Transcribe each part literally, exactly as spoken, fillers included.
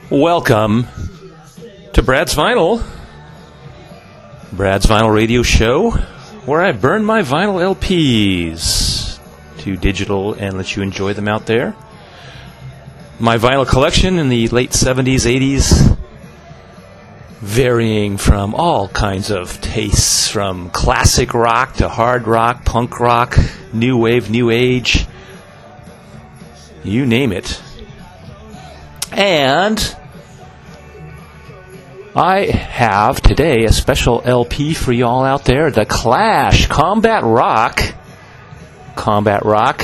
Welcome to Brad's Vinyl, Brad's Vinyl Radio Show, where I burn my vinyl L Ps to digital and let you enjoy them out there. My vinyl collection in the late seventies, eighties, varying from all kinds of tastes, from classic rock to hard rock, punk rock, new wave, new age, you name it. And I have today a special L P for y'all out there, The Clash, Combat Rock, Combat Rock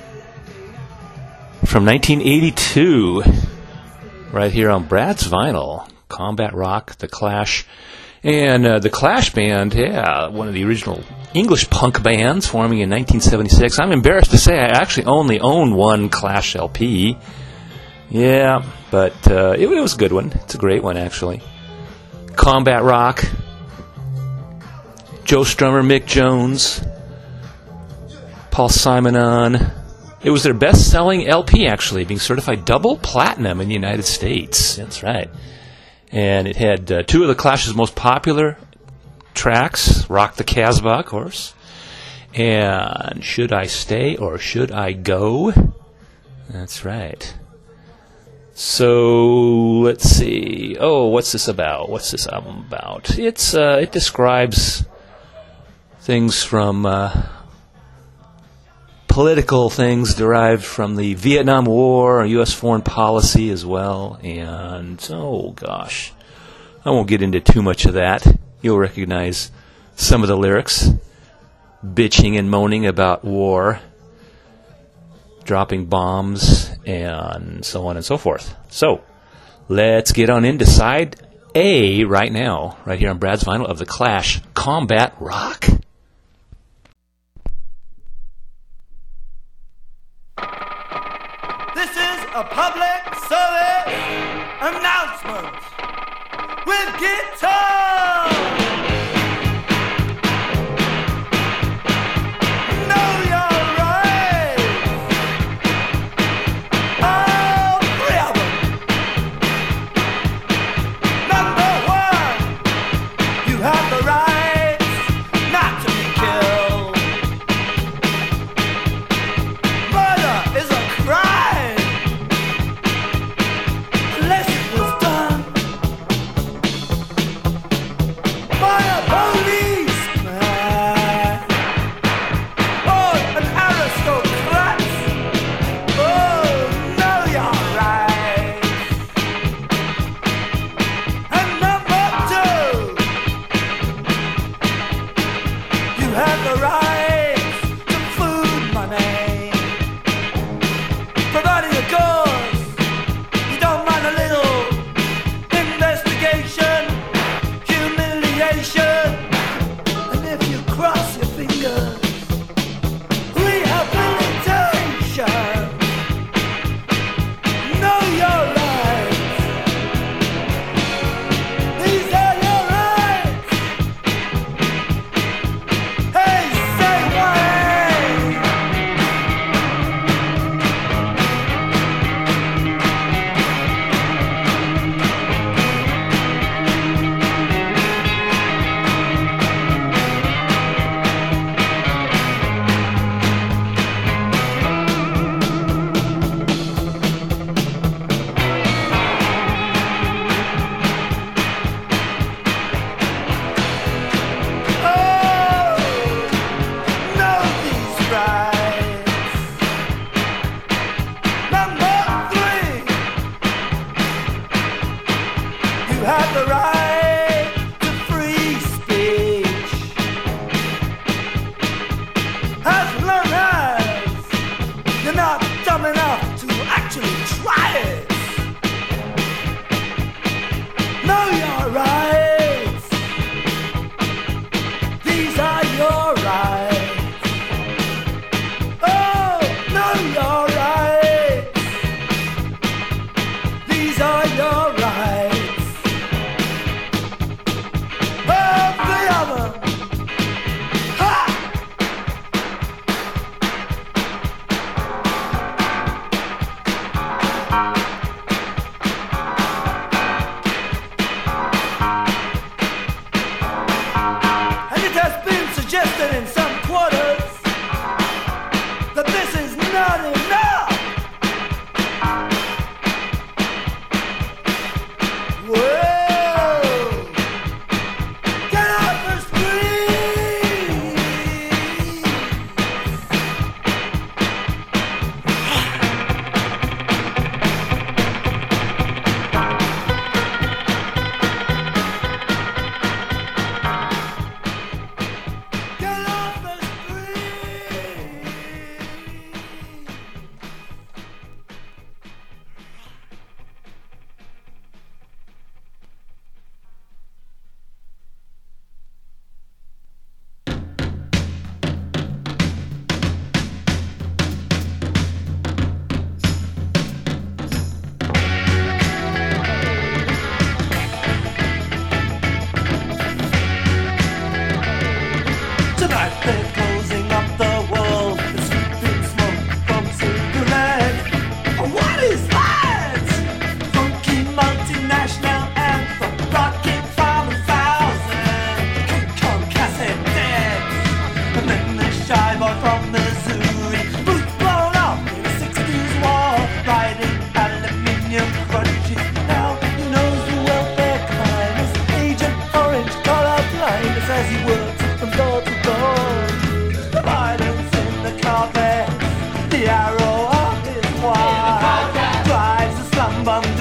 from nineteen eighty-two, right here on Brad's Vinyl, Combat Rock, The Clash. And uh, the Clash band, yeah, one of the original English punk bands forming in nineteen seventy-six. I'm embarrassed to say I actually only own one Clash L P. Yeah, but uh, it, it was a good one. It's a great one, actually. Combat Rock, Joe Strummer, Mick Jones, Paul Simonon. It was their best-selling L P, actually, being certified double platinum in the United States. That's right. And it had uh, two of the Clash's most popular tracks, Rock the Casbah, of course, and Should I Stay or Should I Go? That's right. So, let's see. Oh, what's this about? What's this album about? It's uh, it describes things from uh, political things derived from the Vietnam War, U S foreign policy as well, and, oh gosh, I won't get into too much of that. You'll recognize some of the lyrics, bitching and moaning about war, dropping bombs, and so on and so forth. So, let's get on into side A right now, right here on Brad's Vinyl of The Clash, Combat Rock. This is a public service announcement with guitar.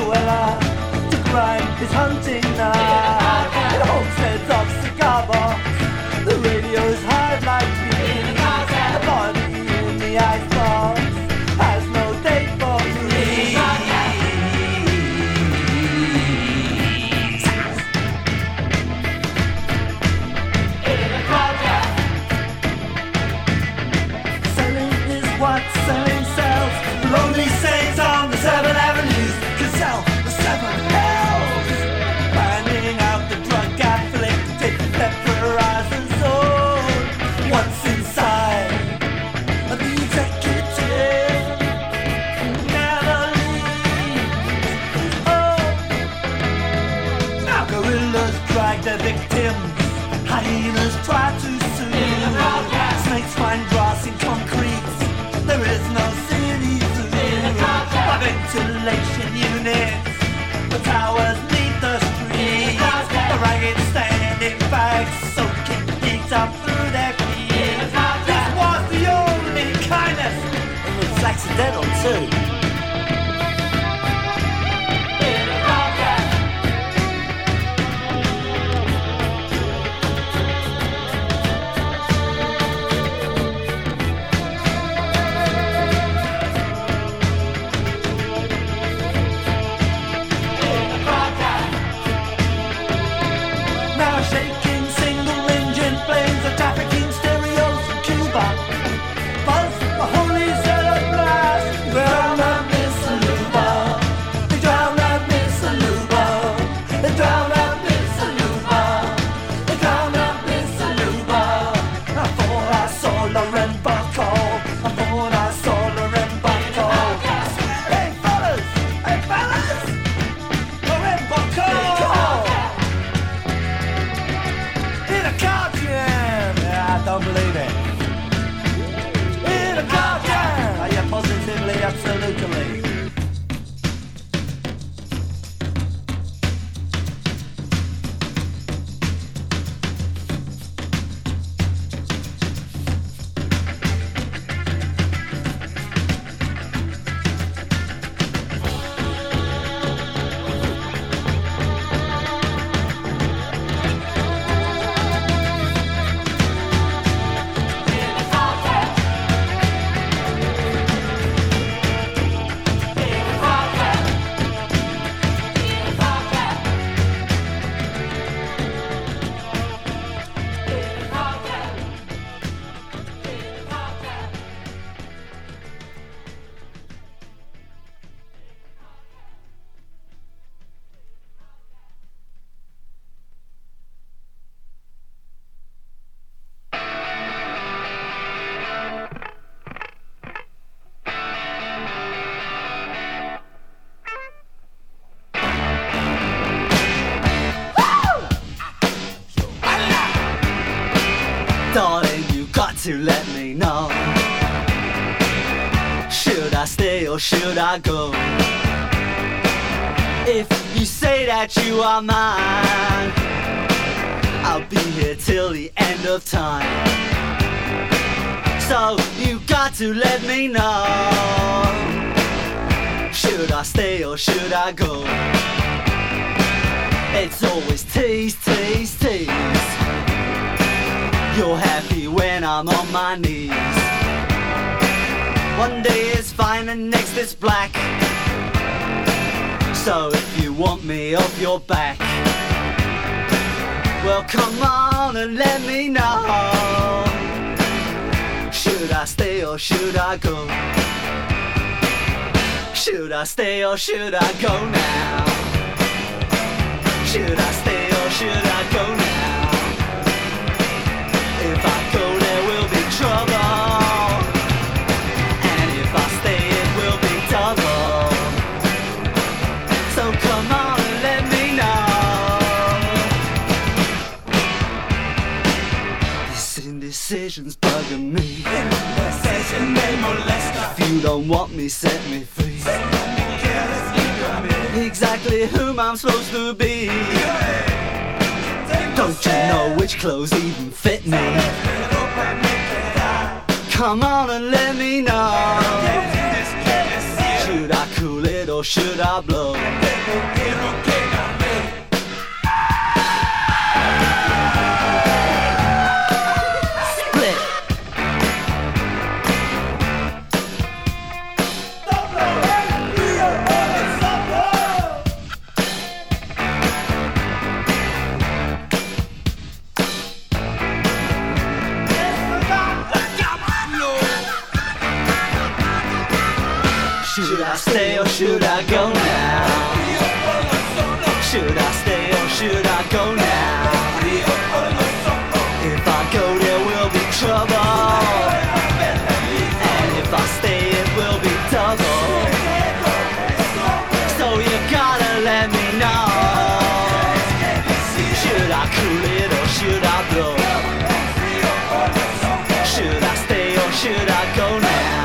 Cruella to grind his hunting knife. It holds heads of cigar box. The radio's hard like me. The body in the icebox has no date for me. Selling is what selling sells. Lonely saints on the seven avenues can sell the seven hells. Finding out the drug afflicted, vaporize and sold. What's inside of the executive never leaves. Oh, now gorillas drag their victims. Hyenas try to soothe. Snakes find grass in concrete. There is no city zoo. By ventilation units, the towers meet the streets. The ragged standing bags soaking heat up through their feet. This was the only kindness. It was accidental too. Shaking single engine planes are trafficking stereos from Cuba. Buzz the holy zealot blast. Drown out Miss Aluba. They drown out Miss Aluba. They drown out Miss Aluba. They drown out Miss Aluba. I thought I saw Lauren Bacall. I thought I saw Lauren Bacall. Hey fellas, hey fellas, Lauren Bacall. In a car jam! Yeah, I don't believe it. In a car jam! Oh, yeah, positively, absolutely. Darling, you got to let me know. Should I stay or should I go? If you say that you are mine, I'll be here till the end of time. So you got to let me know. Should I stay or should I go? It's always tease, tease, tease. You're happy when I'm on my knees. One day is fine and next is black. So if you want me off your back, well come on and let me know. Should I stay or should I go? Should I stay or should I go now? Should I stay or should I go now? If I go there will be trouble, and if I stay it will be double. So come on and let me know. This indecision's bugging me. Indecision may molest us. If you don't want me, set me free. Exactly whom I'm supposed to be. Don't you know which clothes even fit me? Come on and let me know. Should I cool it or or should I blow? Split. Should I stay or should I go now? Should I stay or should I go now? If I go there will be trouble, and if I stay it will be double. So you gotta let me know. Should I cool it or should I blow? Should I stay or should I go now?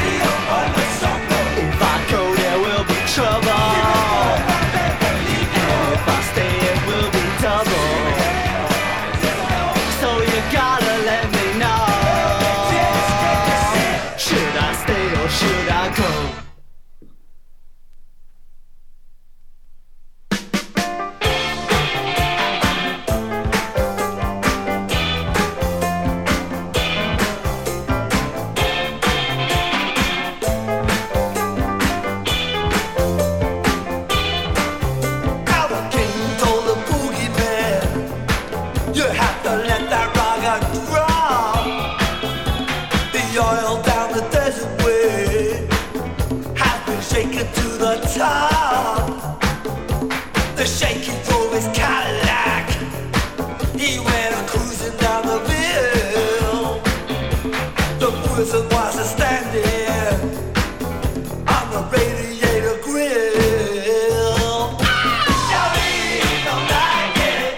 If I go there will be trouble, and if I stay it will be double. So you gotta let me know. Should I stay or should I go? The shaky drove his Cadillac. He went cruising down the hill. The person was standing on the radiator grill. Shawty don't like it.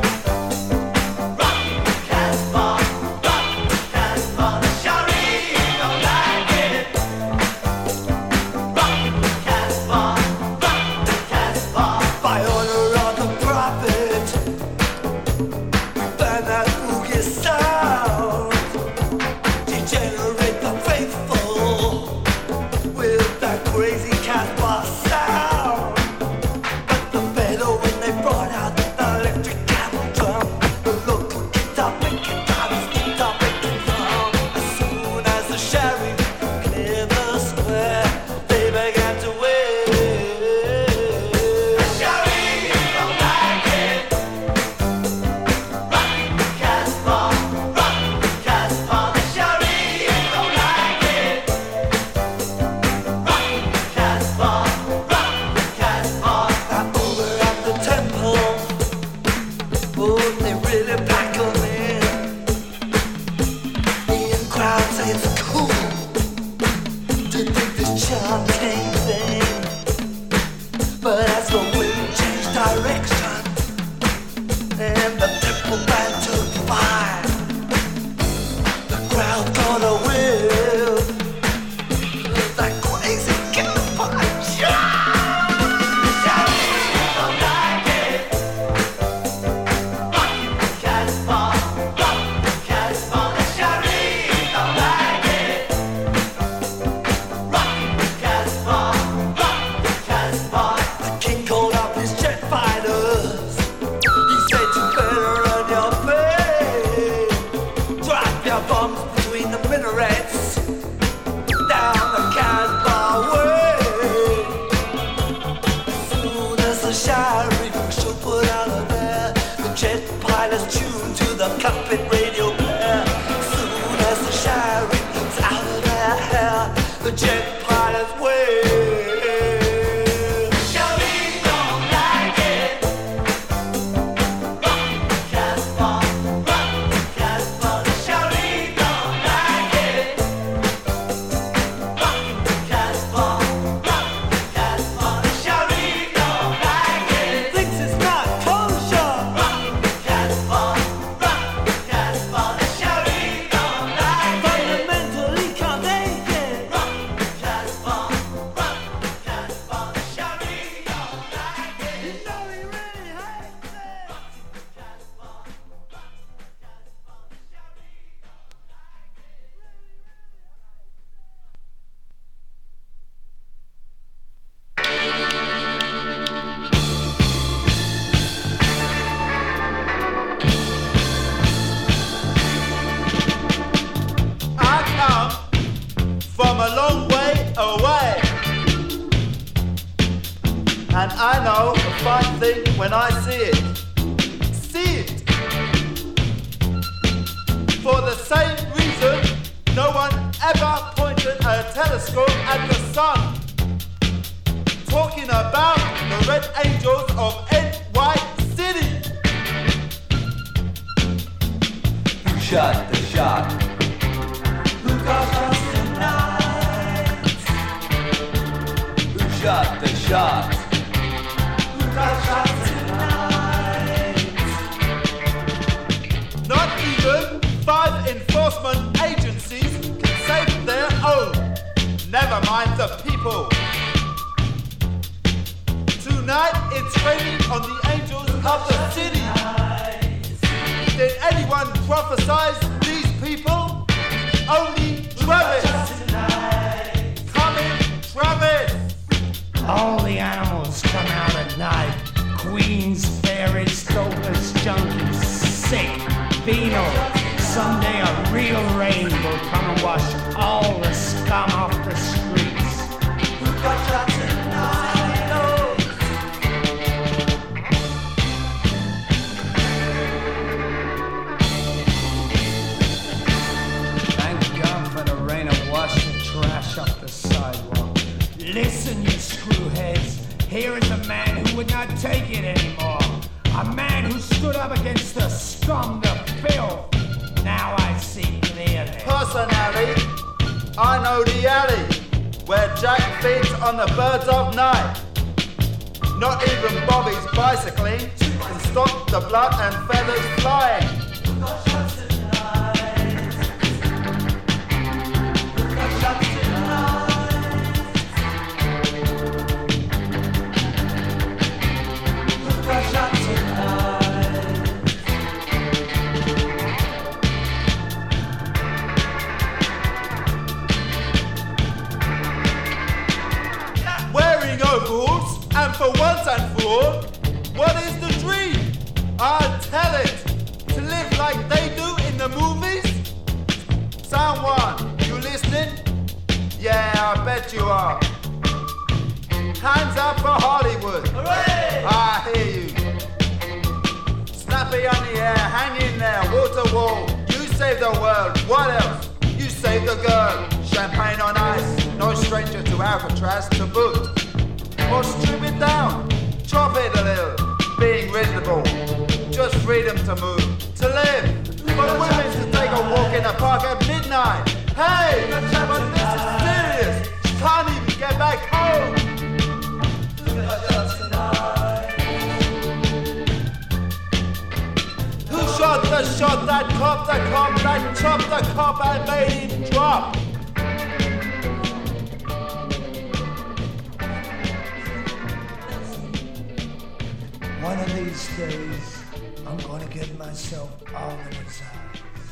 Rock the Casbah, rock the Casbah. Shawty don't like it. Rock the Casbah. By order of the prophet, we find that boogie sound. Degenerate the faithful with that crazy Casbah sound. But the fellow when they brought out the electric camel drum, the local guitar picking drums, guitar picking drum. As soon as the sheriff cleared the square, they began to wave. But as the wind changed direction and the triple band took fire, the crowd got a whiff of that crazy campfire. Shawty don't like it. Rock the Casbah, rock the Casbah. Shawty don't like it. Rock the Casbah. King called up his jet fighters. He said you better run your face. Drop your bombs between the minarets down the Casbah way. As soon as the sheriff should put out of there, the jet pilots tuned to the cockpit radio player. As soon as the sheriff was out of their hair, the jet pilots wave. Thinks it's not kosher. Rock the Casbah, rock the Casbah. a fine thing when I see it. See it! For the same reason, no one ever pointed a telescope at the sun. Talking about the Red Angels of N Y City. Who shot the shot? Who got us tonight? Who shot the shot? Who got us tonight? Not even five enforcement agencies can save their own. Never mind the people. Tonight it's raining on the angels of the city. Did anyone prophesize these people? Only Travis. Come in, Travis. All the animals come out at night. Queens, fairies, dopers, junkies, sick, venal. Someday a real rain will come and wash all the scum off the streets. Who got shot tonight? Thank God for the rain to wash the trash off the sidewalk. Listen, you screwheads. Here is a man who would not take it anymore. A man who stood up against the scum, the filth. Now I see clearly. Personally, I know the alley where Jack feeds on the birds of night. Not even Bobby's bicycling can stop the blood and feathers flying. Wearing overalls, and for once and for all, what is the dream? I'll tell it. To live like they do in the movies? Someone, you listening? Yeah, I bet you are. Hands up for Hollywood. Hooray! I hear you. Snappy on the air, hang in there, water wall. You save the world, what else? You save the girl. Champagne on ice, no stranger to Alcatraz to boot. Or strip it down, chop it a little, being reasonable. Just freedom to move, to live. For women to take a walk in the park at midnight. Hey, but this is serious. She can't even get back home. Who shot the shot that cop the cop that chopped the cop and made him drop? One of these days, I'm gonna get myself all in his eyes.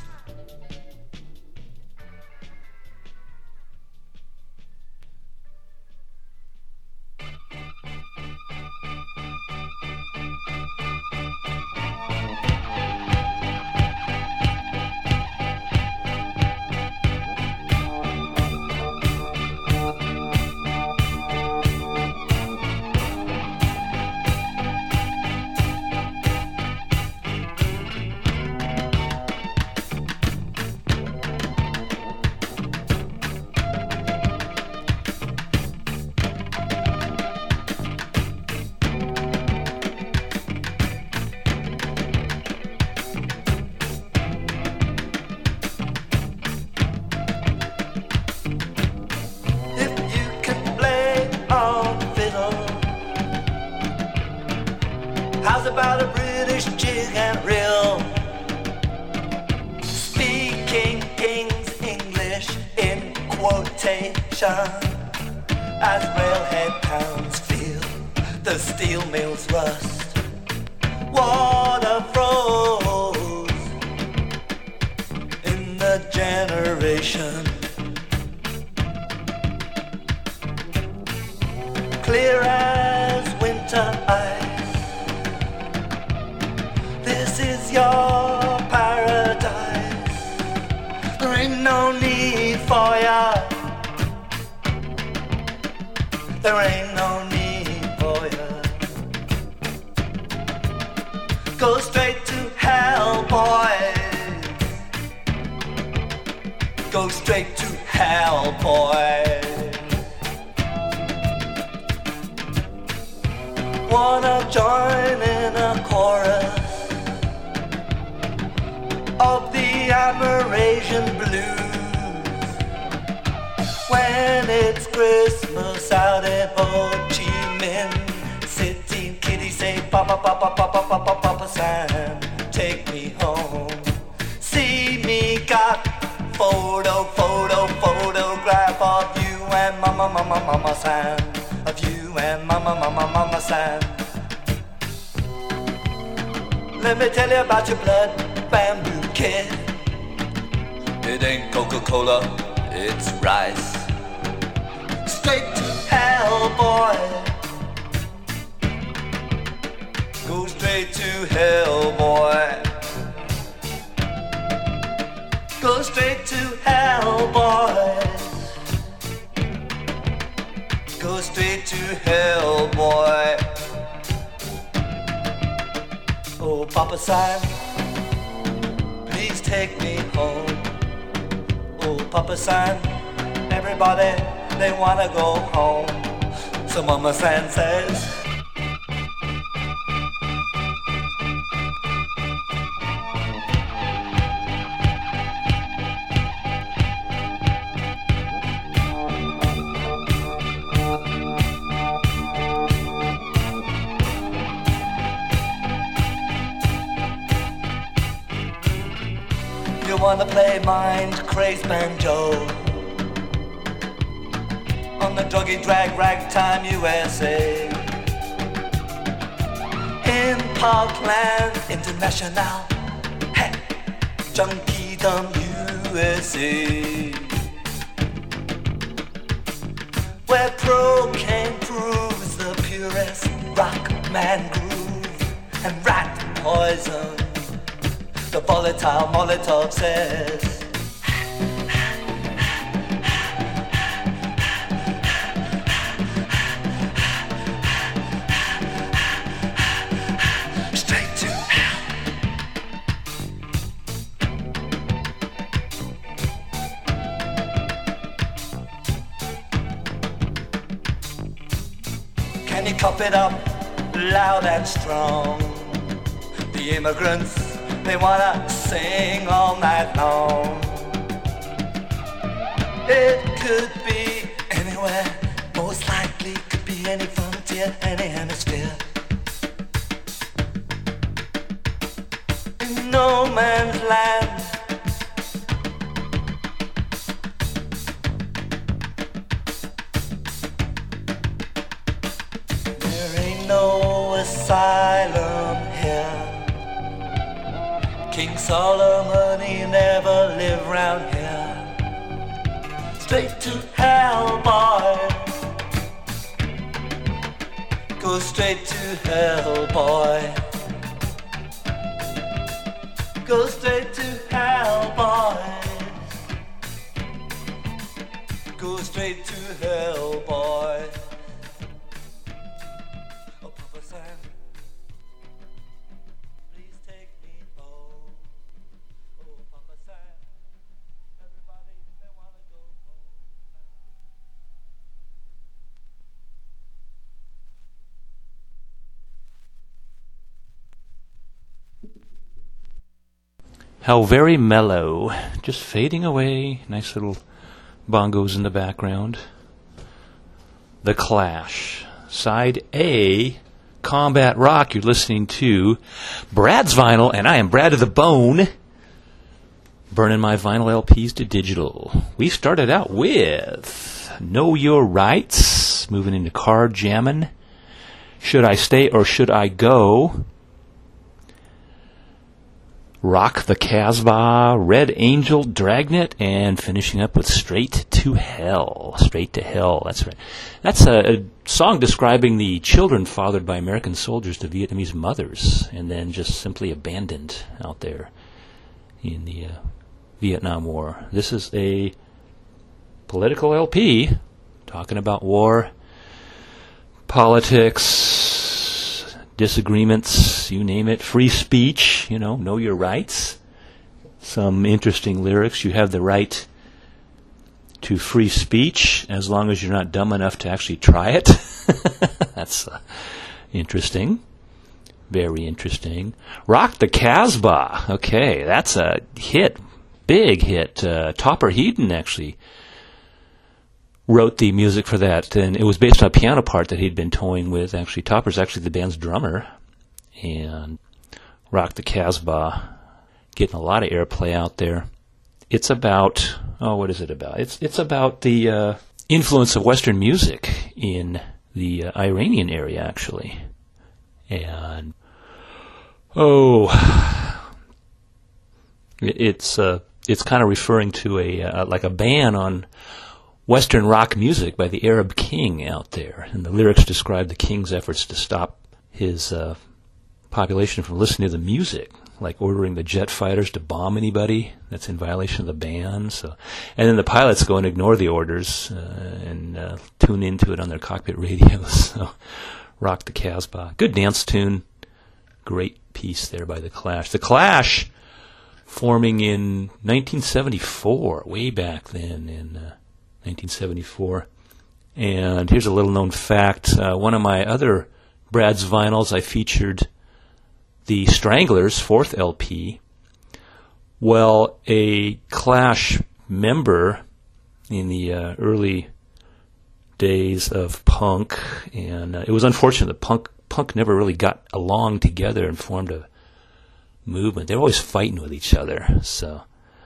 How's about a British jig and reel? Speaking King's English in quotation, as railhead towns feel the steel mills rust. Water froze in the generation. Clear as winter ice. This is your paradise. There ain't no need for ya. There ain't no need for ya. Go straight to hell, boys. Go straight to hell, boys. Wanna join in a chorus of the Amerasian blues when it's Christmas out in Ho Chi Minh City. Kitty say, Papa, Papa, Papa, Papa, Papa Sam, take me home. See me got photo, photo, photograph of you and Mama, Mama, Mama Sam. Of you and Mama, Mama, Mama Sam. Let me tell you about your blood bamboo kid. It ain't Coca-Cola, it's rice. Straight to hell, boy. Go straight to hell, boy. Go straight to hell, boy. Go straight to hell, boy. Oh, Papa Sam, please take me home. Oh, Papa Sam, everybody, they wanna go home. So Mama Sam says, you wanna play mind crazed banjo on the druggy drag ragtime U S A in Parkland International, hey, Junkie Dumb U S A, where cocaine proves the purest rock man groove and rat poison. The volatile Molotov says, straight to hell. Can you cop it up loud and strong? The immigrants, they wanna sing all night long. It could be anywhere, most likely could be any frontier, any hemisphere. In no man's land, there ain't no asylum here. King Solomon, he never lived round here. Straight to hell, boy. Go straight to hell, boy. Go straight to hell, boy. Go straight to hell, boy. Oh, Papa Sam, please take me home. Oh, Papa Sam, everybody, they wanna go home now. How very mellow. Just fading away. Nice little bongos in the background. The Clash. Side A, Combat Rock. You're listening to Brad's Vinyl, and I am Brad to the Bone. Burning my vinyl L Ps to digital. We started out with Know Your Rights. Moving into Car Jammin'. Should I Stay or Should I Go? Rock the Casbah, Red Angel, Dragnet, and finishing up with Straight to Hell. Straight to Hell, that's right. That's a, a song describing the children fathered by American soldiers to Vietnamese mothers and then just simply abandoned out there in the uh, Vietnam War. This is a political L P talking about war, politics, disagreements, you name it, free speech, you know, know your rights. Some interesting lyrics. You have the right to free speech as long as you're not dumb enough to actually try it. That's uh, interesting. Very interesting. Rock the Casbah. Okay, that's a hit. Big hit. Uh, Topper Heaton actually wrote the music for that, and it was based on a piano part that he'd been toying with. Actually, Topper's actually the band's drummer. And Rock the Casbah, getting a lot of airplay out there. It's about, oh, what is it about? It's it's about the uh, influence of Western music in the uh, Iranian area, actually. And, oh, it's uh, it's kind of referring to a uh, like a ban on Western rock music by the Arab king out there. And the lyrics describe the king's efforts to stop his uh, population from listening to the music, like ordering the jet fighters to bomb anybody that's in violation of the ban. So, and then the pilots go and ignore the orders uh, and uh, tune into it on their cockpit radios. So, Rock the Casbah. Good dance tune. Great piece there by The Clash. The Clash, forming in nineteen seventy-four, way back then in uh, nineteen seventy-four. And here's a little known fact. Uh, one of my other Brad's vinyls, I featured the Stranglers' fourth L P. Well, a Clash member in the uh, early days of punk, and uh, it was unfortunate that punk punk never really got along together and formed a movement. They were always fighting with each other. So,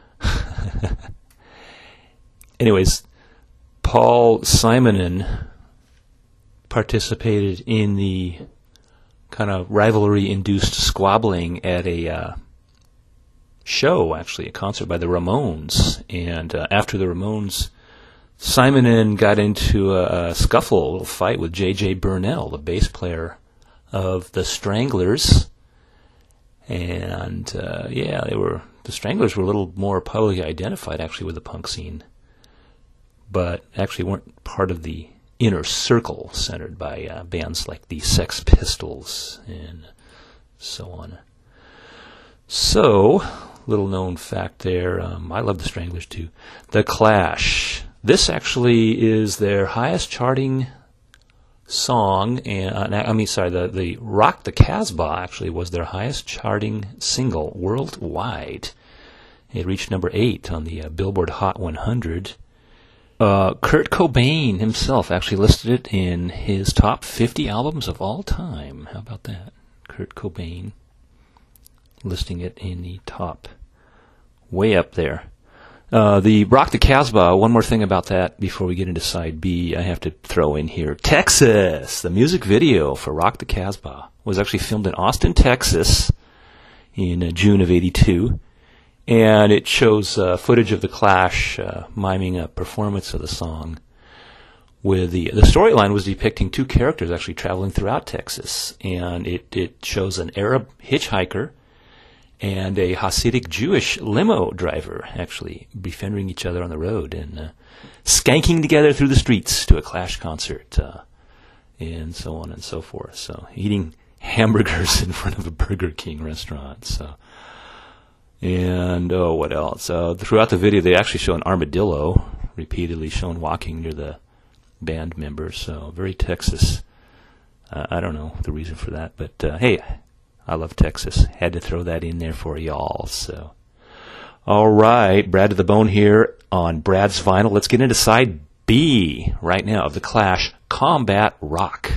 anyways, Paul Simonon participated in the kind of rivalry-induced squabbling at a uh, show, actually, a concert by the Ramones. And uh, after the Ramones, Simonon got into a, a scuffle, a little fight with J J Burnell, the bass player of the Stranglers. And, uh, yeah, they were the Stranglers were a little more publicly identified, actually, with the punk scene, but actually weren't part of the inner circle centered by uh, bands like the Sex Pistols and so on. So, little known fact there. Um, I love the Stranglers too. The Clash. This actually is their highest charting song, and uh, I mean, sorry, the, the Rock the Casbah actually was their highest charting single worldwide. It reached number eight on the uh, Billboard Hot one hundred. Uh, Kurt Cobain himself actually listed it in his top fifty albums of all time. How about that? Kurt Cobain listing it in the top, way up there. Uh, the Rock the Casbah, one more thing about that before we get into side B, I have to throw in here. Texas! The music video for Rock the Casbah was actually filmed in Austin, Texas in uh, June of eighty-two. And it shows uh, footage of the Clash uh, miming a performance of the song. With the the storyline was depicting two characters actually traveling throughout Texas, and it, it shows an Arab hitchhiker and a Hasidic Jewish limo driver actually befriending each other on the road and uh, skanking together through the streets to a Clash concert, uh, and so on and so forth. So eating hamburgers in front of a Burger King restaurant. So. And, oh, what else? Uh, throughout the video, they actually show an armadillo repeatedly shown walking near the band members. So, very Texas. Uh, I don't know the reason for that. But, uh, hey, I love Texas. Had to throw that in there for y'all. So, all right. Brad to the Bone here on Brad's Vinyl. Let's get into side B right now of The Clash, Combat Rock.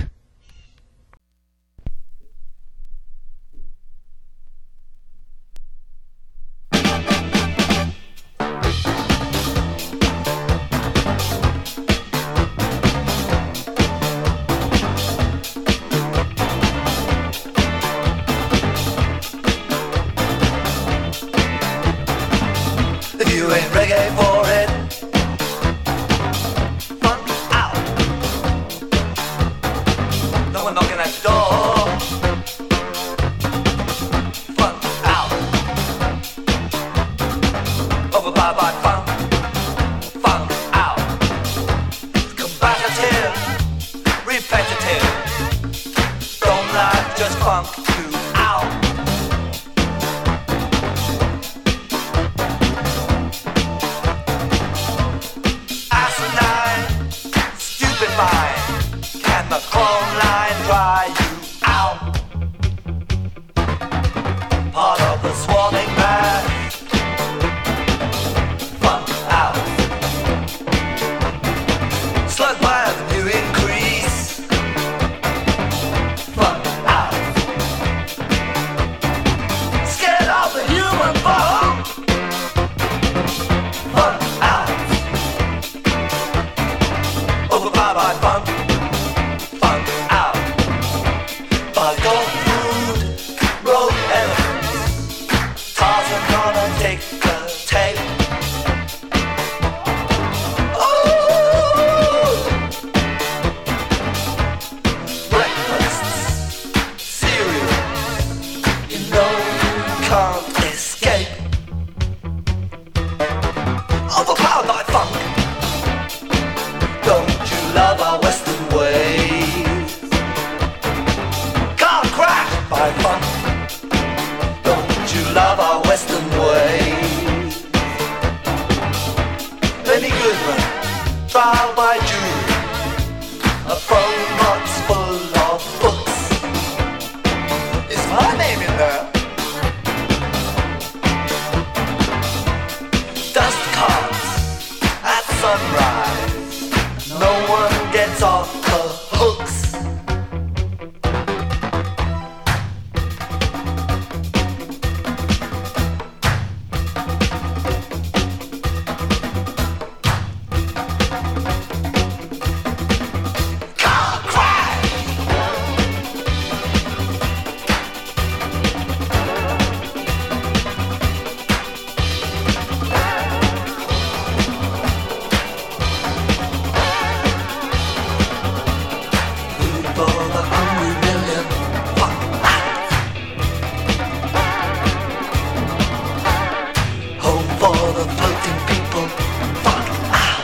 Reggae for it. Funk out. you out. Asinine, stupid mind, can the chrome line dry you out? Part of the swarming mass, fun out. Slug by new increase, fun out. Scared of the human bone, fun out. Overpowered by fun, fun out. By gold food, road elephants, Tarzan gonna take the tape. Ooh! Breakfasts, cereal, you know you can't escape. Overpowered by funk. Don't you love our Western ways? Car crash by fun. Don't you love our Western ways? Benny Goodman, trial by jury, a phone box full of books. Is my name in there? Dust carts at sunrise. No one gets off the hooks. Car crash. Food for the hungry million. Fuck out. Home for the floating people. Fuck out.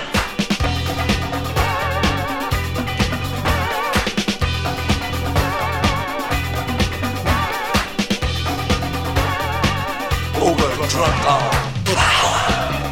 Over drunk on power.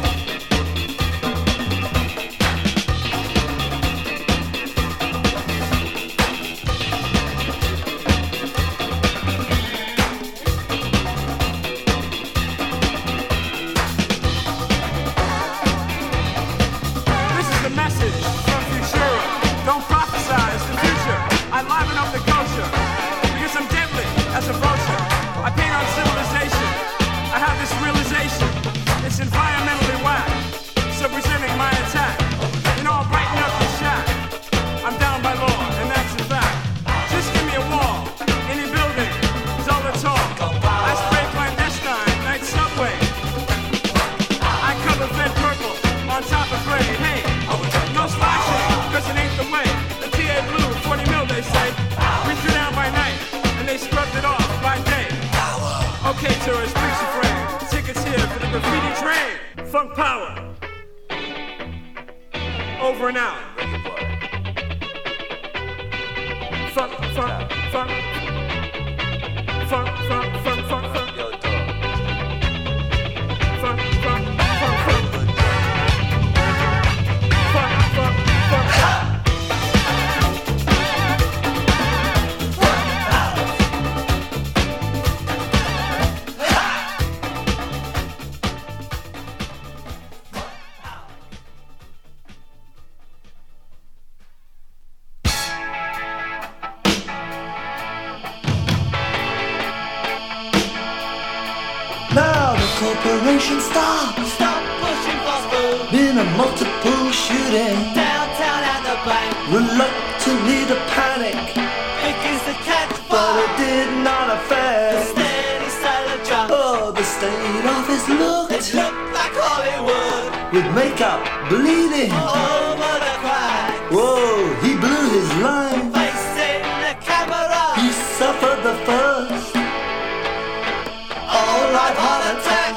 This is a message from Futura. Don't prophesize the future. I liven up the culture because I'm deadly as a vulture. I paint on civilization. I have this realization. It's environmentally whack. So presenting my attack. You know, I'll brighten up the shack. I'm down by law, and that's a fact. Just give me a wall. Any building is all the talk. I spray clandestine, night subway. I cover fed purple on top of gray. Hey, no splashing, cause it ain't the way. The T A blue, forty mil they say. We threw down by night, and they scrubbed it off by day. Okay, tourists, please refrain. Tickets here for the graffiti train. Funk power. Over and out. Funk, funk, funk. Funk, funk, funk, funk, funk. Funk, funk, funk, funk. Funk, funk, funk. Now the corporation stop. Stop pushing phosphor. Been a multiple shooting. Downtown at the bank. Reluctantly to panic, Begins to catch but fire. it did not The affect. steady silent drum. Oh, the state office It looked looked like Hollywood. with makeup bleeding. Over the crowd. Whoa, he blew his line. Facing the camera. He suffered the first. All right, heart attack.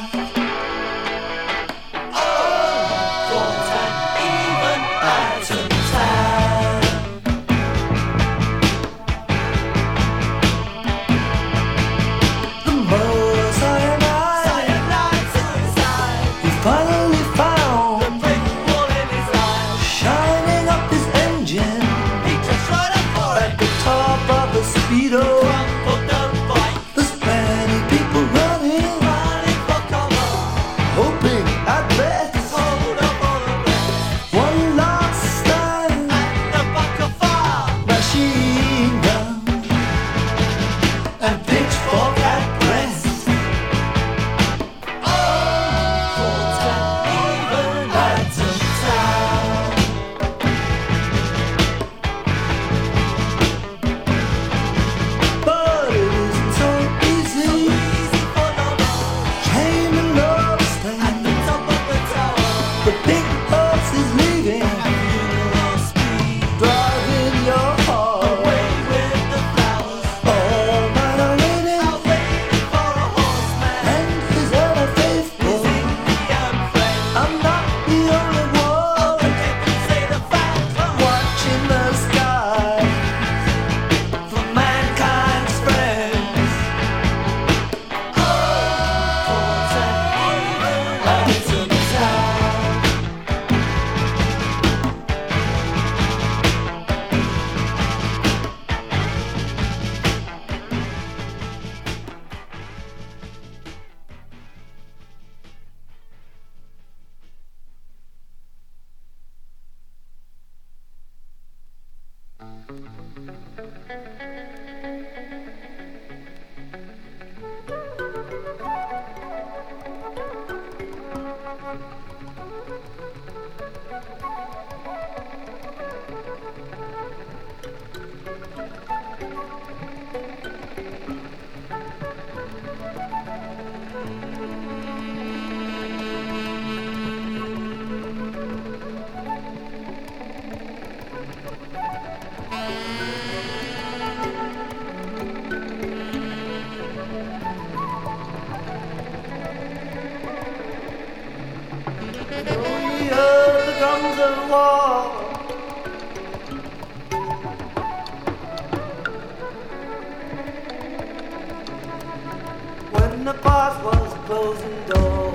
Oh, thoughts and even atom time. jungle wall. When the past was a closing door.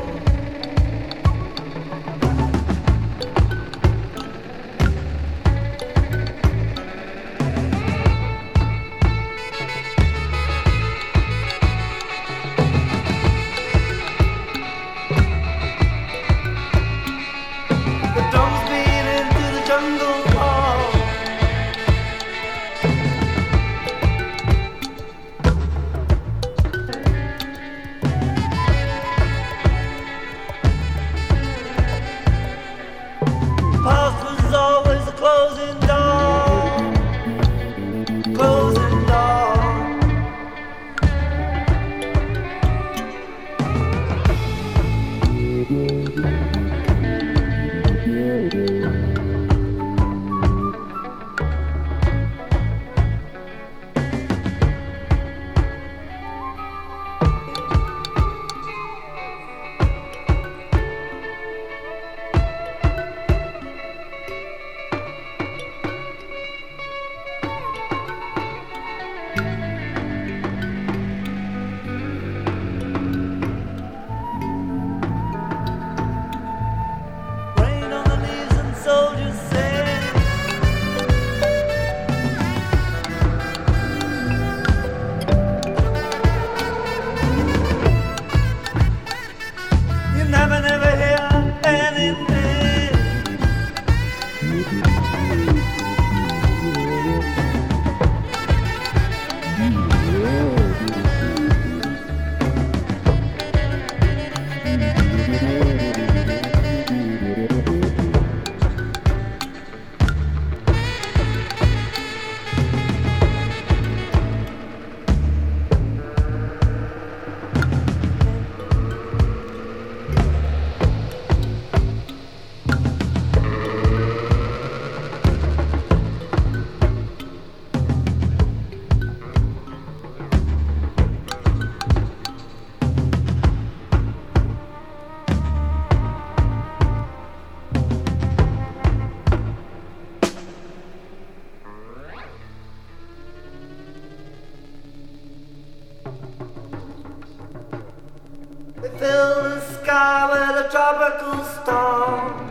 Fill the sky with a tropical storm.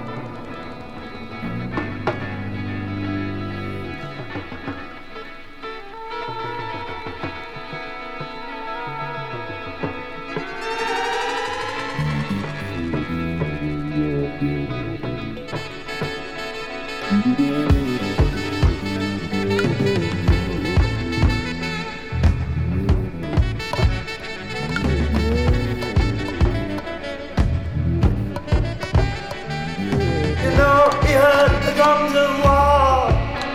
Drums of war.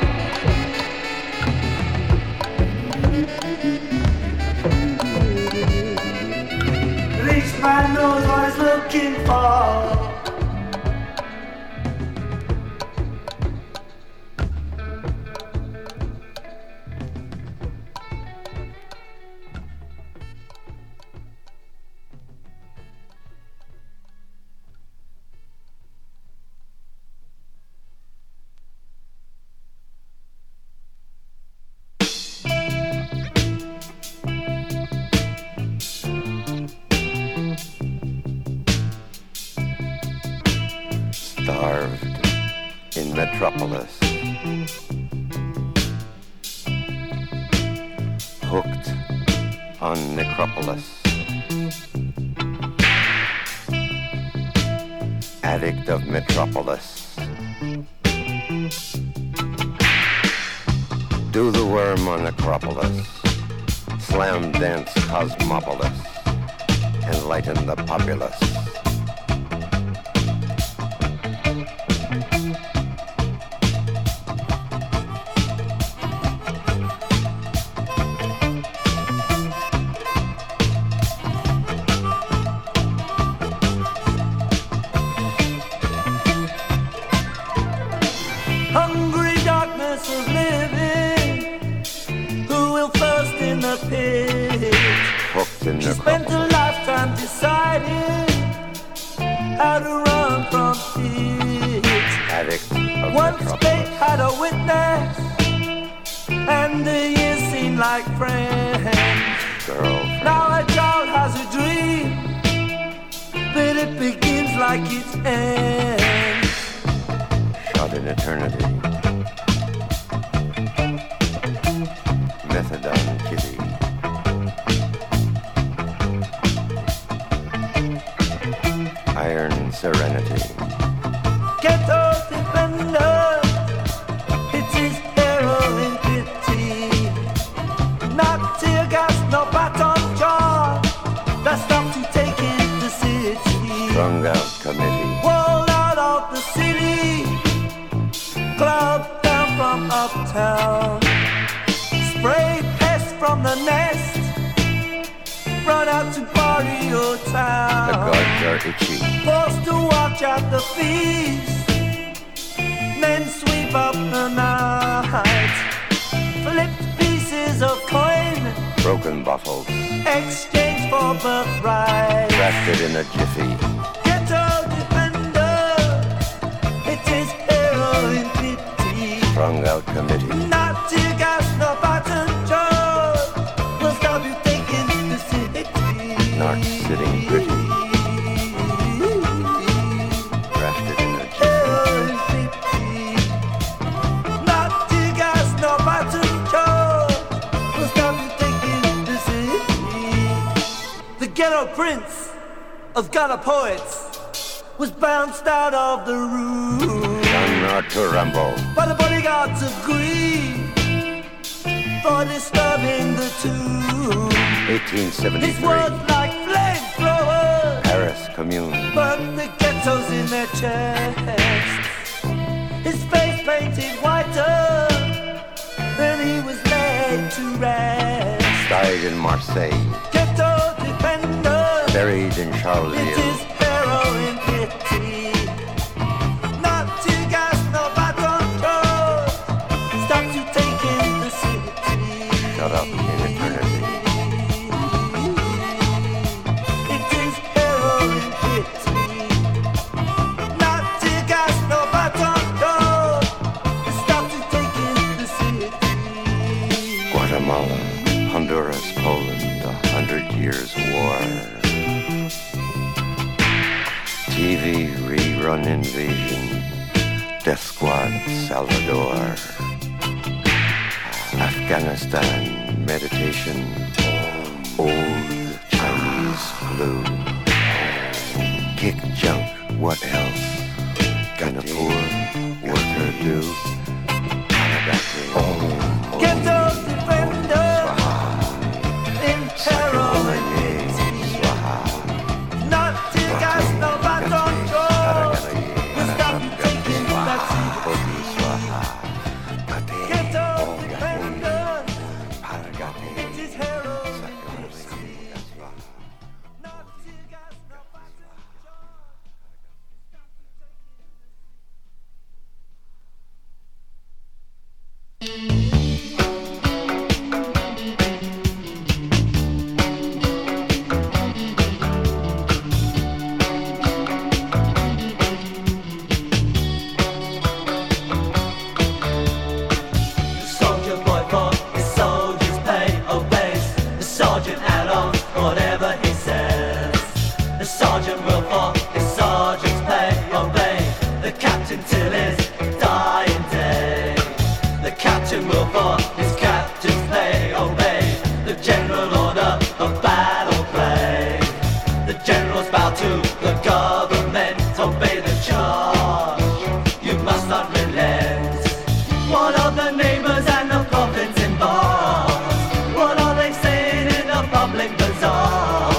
Each man knows what he's looking for. Starved in Metropolis, hooked on Necropolis, addict of Metropolis, do the worm on Acropolis, slam dance Cosmopolis, enlighten the populace. Hungry darkness of living, who will first in the pit? Hooked in She spent a lifetime deciding how to run from it. Addict and the years seem like friends. Girlfriend. Now a child has a dream, but it begins like it ends. Shot in eternity. Methadone kitty. Iron serenity. Ghetto defender, it is heroin pity. Not tear gas, no baton jaw, that stops you taking the city. Strung out committee. Walled out of the city, cloud down from uptown. Spray pests from the nest, run out to party your town. The gods are itchy. Forced to watch at the feast, then sweep up the night. Flipped pieces of coin, Broken bottles. exchange for birthright. Drafted in a jiffy. Ghetto defender, it is heroin pity. Strung out committee. Not tear gas, no button jaw, will stop you taking the city. Not sitting pretty. Drafted in a jiffy. Heroin pity. Not tear gas, no button jaw, will stop you taking the city. The ghetto prince of Ghana poets was bounced out of the room. Done not to rumble. But the bodyguards agree for disturbing the tune. eighteen His seventy-three. words like flamethrowers, Paris Commune. but the ghettos in their chests. His face painted whiter, then he was laid to rest. Died in Marseille. Ghetto defender, Buried in it Charleville. is heroin pity. Not tear gas, no baton jaw, stops you taking the city. Shut up in eternity. It is heroin pity. Not tear gas, no baton jaw, stops you taking the city. Guatemala, Honduras, Poland, a hundred years war. T V rerun invasion. Death Squad, Salvador. Afghanistan, meditation. Old Chinese flu. Kick junk, what else? Gonna poor, worker do. Oh, Ghetto defender in heroin pity. Not tear gas, no baton jaw, will stop you taking that city. Ghetto defender, it is heroin pity. Not tear gas, no baton jaw. The soldier boy for his soldier's pay obeys. The sergeant at arms, whatever he says. The sergeant will for his sergeant's pay obey. The captain till his dying day. The captain will for his captain's pay obey. The general order of battle play. The generals bow to the government, obey the charge. You must not relent. What are the neighbors and the prophets in bars? What are they saying in the public bazaar?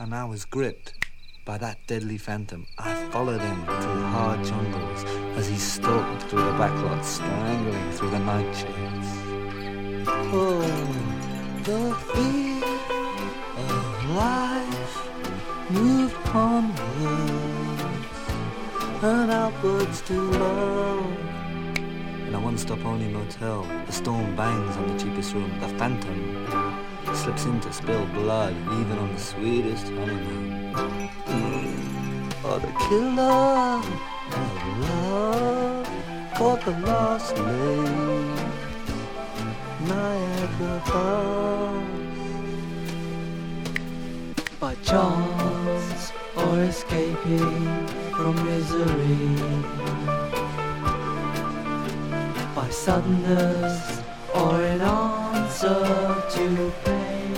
and I was gripped by that deadly phantom. I followed him through the hard jungles as he stalked through the backlots, strangling through the night shades. Oh, the fear of life moved onwards and outwards to love. In a one-stop only motel, the storm bangs on the cheapest room. The phantom slips in to spill blood, even on the sweetest honeymoon. Oh, the killer of love caught the lost lake, Niagara Falls. By chance or escaping from misery, by suddenness or in answer to pain,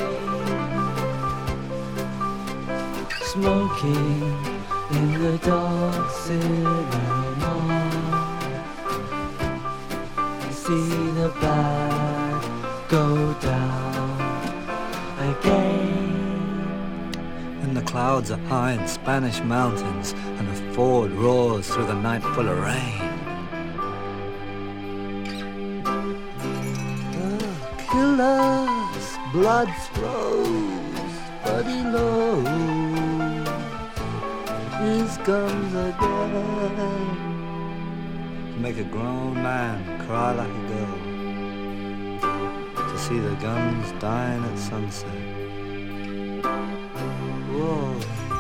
smoking in the dark cinema, see the bad go down again. And the clouds are high in Spanish mountains, and the Ford roars through the night full of rain. Killer's blood flows, but he lows his guns again to make a grown man cry like a girl, to see the guns dying at sunset. Whoa,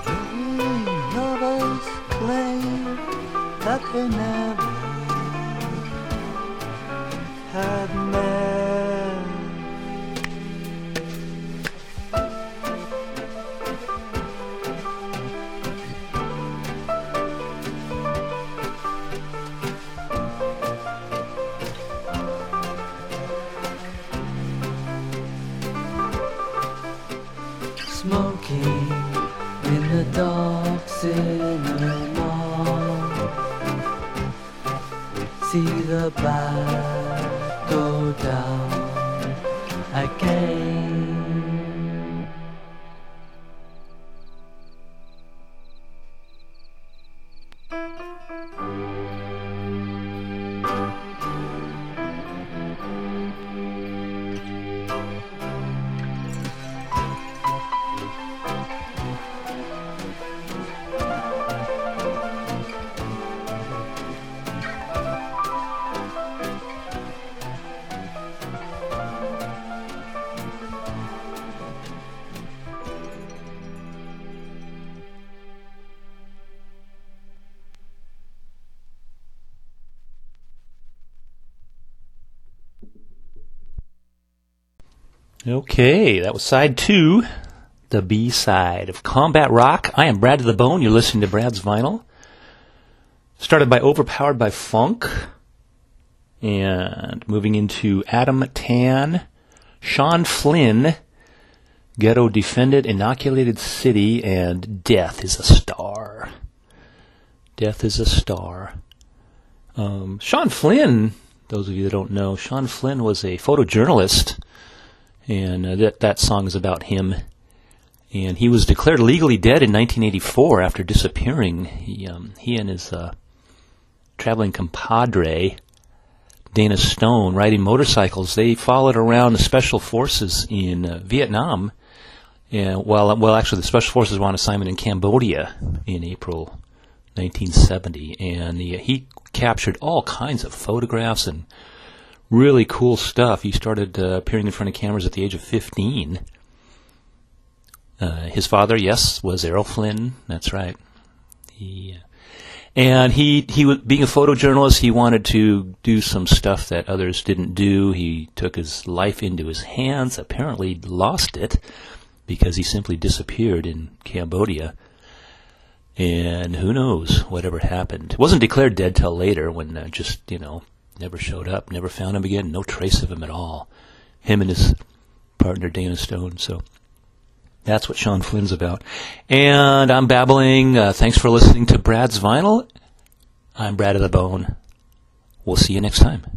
lovers claim that they never had met. Smoking in the dark cinema, see the bad go down again. Okay, that was side two, the B-side of Combat Rock. I am Brad to the Bone. You're listening to Brad's Vinyl. Started by Overpowered by Funk, and moving into Adam Tan, Sean Flynn, Ghetto Defended, Inoculated City, and Death is a Star. Death is a Star. Um, Sean Flynn, those of you that don't know, Sean Flynn was a photojournalist. And uh, that that song is about him. And he was declared legally dead in nineteen eighty-four after disappearing. He um, he and his uh, traveling compadre, Dana Stone, riding motorcycles, they followed around the special forces in uh, Vietnam. And while well, actually, the special forces were on assignment in Cambodia in April nineteen seventy, and the, he captured all kinds of photographs and really cool stuff. He started uh, appearing in front of cameras at the age of fifteen. Uh, his father, yes, was Errol Flynn. That's right. He, uh, and he, he was, being a photojournalist, he wanted to do some stuff that others didn't do. He took his life into his hands, apparently lost it because he simply disappeared in Cambodia. And who knows whatever happened. Wasn't declared dead till later when uh, just, you know, never showed up, never found him again, no trace of him at all. Him and his partner, Dana Stone. So that's what Sean Flynn's about. And I'm babbling. Uh, thanks for listening to Brad's Vinyl. I'm Brad of the Bone. We'll see you next time.